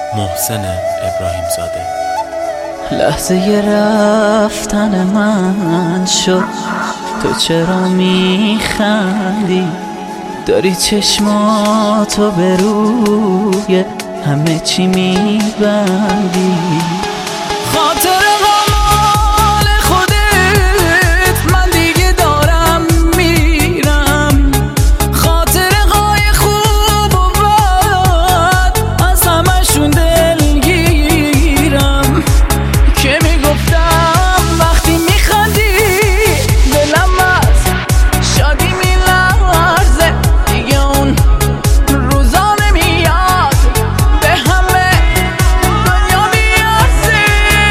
محسن ابراهیم زاده. لحظه رفتن من شد، تو چرا میخندی؟ داری چشماتو به روی همه چی میبندی. خاطر مال خودت من دیگه دارم میرم، خاطرهای خوب و بد از همشون دلگیرم. که میگفتم وقتی میخندی دلم از شادی میلرزه، دیگه اون روزا نمیاد به همه دنیا میارزه.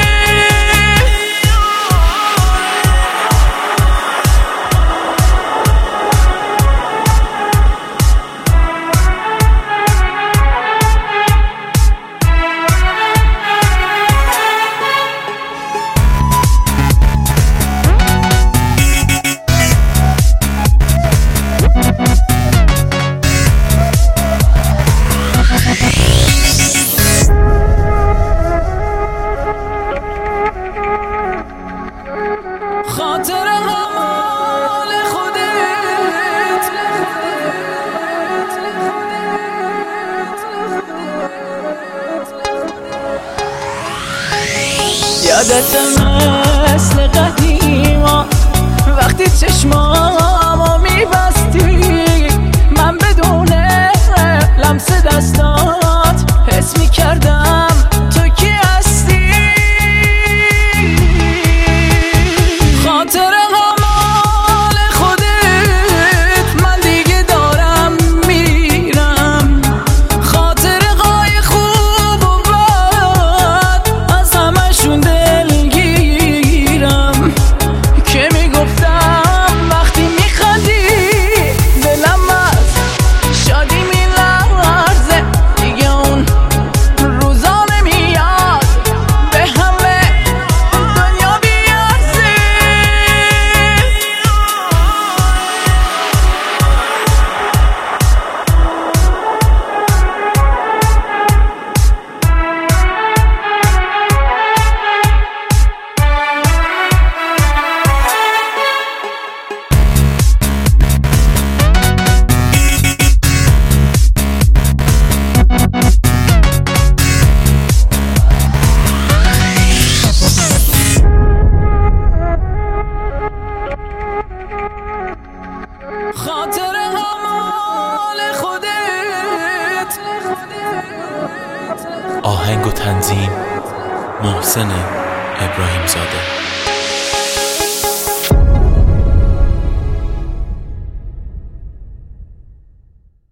خاطر مال خودت یادت مثل قدیما وقتی چشمامو میبستی، من بدون لمس دستات حس میکردم تو کی هستی. خاطر مال خودت من دیگه دارم میرم، خاطرهای خوب و بد از همشون دلگیرم. که میگفتم وقتی میخندی دلم از شادی میلرزه، دیگه اون روزا نمیاد به همه دنیا بیارزه. خاطر مال خودت. آهنگ و تنظیم محسن ابراهیم زاده.